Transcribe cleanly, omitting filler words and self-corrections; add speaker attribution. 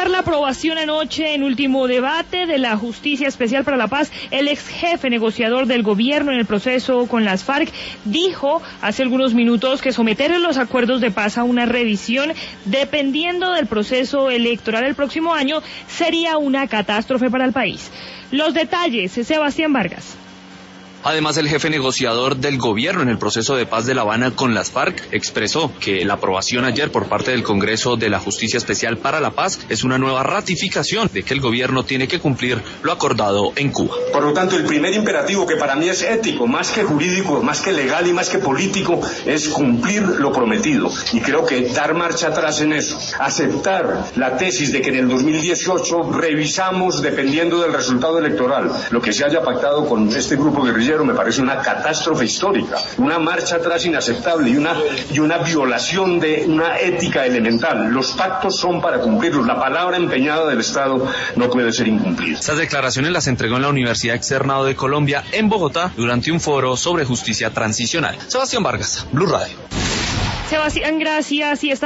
Speaker 1: la aprobación anoche en último debate de la Justicia Especial para la Paz, el ex jefe negociador del gobierno en el proceso con las FARC dijo hace algunos minutos que someter los acuerdos de paz a una revisión dependiendo del proceso electoral el próximo año sería una catástrofe para el país. Los detalles, Sebastián Vargas.
Speaker 2: Además, el jefe negociador del gobierno en el proceso de paz de La Habana con las FARC expresó que la aprobación ayer por parte del Congreso de la Justicia Especial para la Paz es una nueva ratificación de que el gobierno tiene que cumplir lo acordado en Cuba.
Speaker 3: Por lo tanto, el primer imperativo, que para mí es ético, más que jurídico, más que legal y más que político, es cumplir lo prometido. Y creo que dar marcha atrás en eso, aceptar la tesis de que en el 2018 revisamos dependiendo del resultado electoral lo que se haya pactado con este grupo guerrillero, me parece una catástrofe histórica, una marcha atrás inaceptable y una violación de una ética elemental. Los pactos son para cumplirlos, la palabra empeñada del Estado no puede ser incumplida.
Speaker 2: Estas declaraciones las entregó en la Universidad Externado de Colombia en Bogotá durante un foro sobre justicia transicional. Sebastián Vargas, Blue Radio.
Speaker 1: Sebastián, gracias.